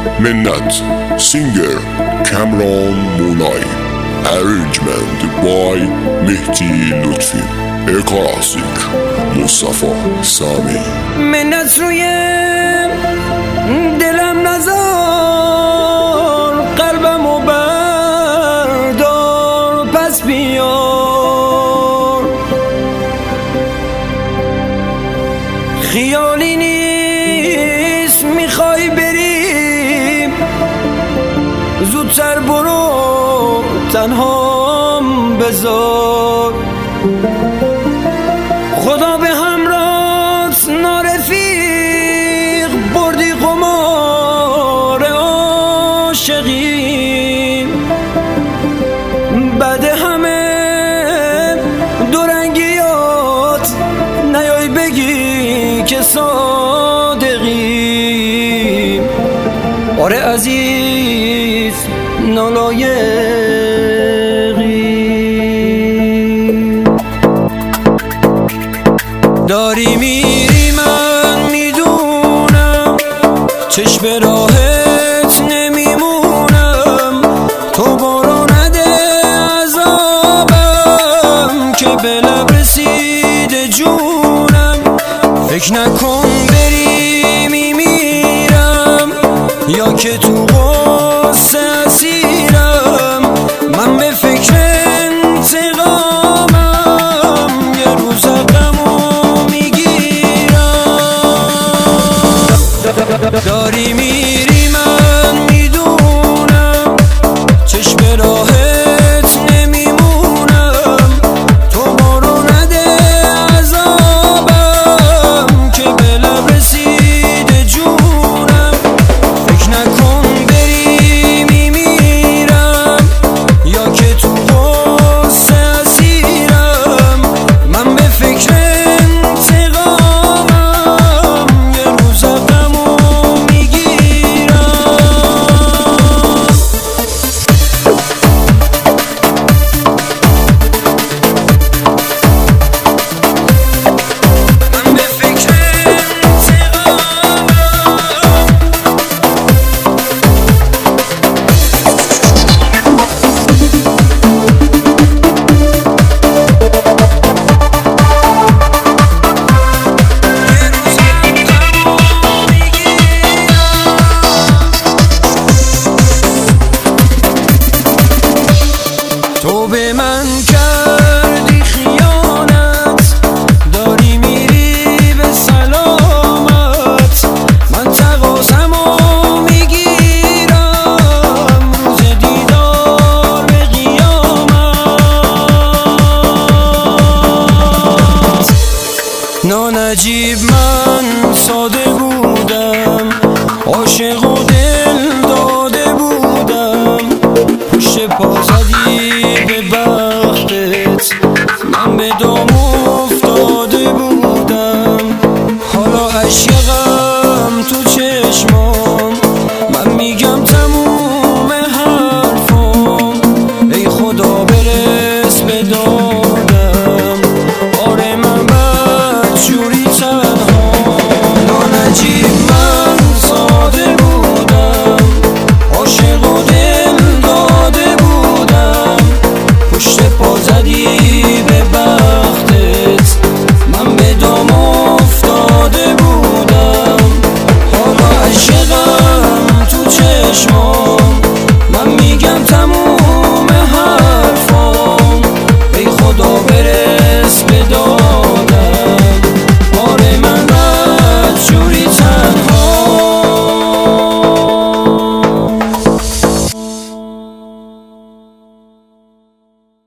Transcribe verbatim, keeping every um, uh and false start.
منت سینگر کامران مونای Arrangement by مهدی لطفی کلاسیک مصطفی سامی منت روی دلم نزار قلبمو بردار پس بیار خیالی نیست میخوای بریم زودتر برو تنهام بذار خدا به همراهت نارفیق بردی قمار عاشقی بعد همه دورنگیات نیای بگی که صادقی آره عزیز نالایقی داری میری من میدونم چشم راهت نمیمونم تو برو نده عذابم که به لب رسیده جونم فکر نکن بری میمیرم یا که تو غصه اسیرم من به فکر انتقامم یه روز غمو میگیرم داری می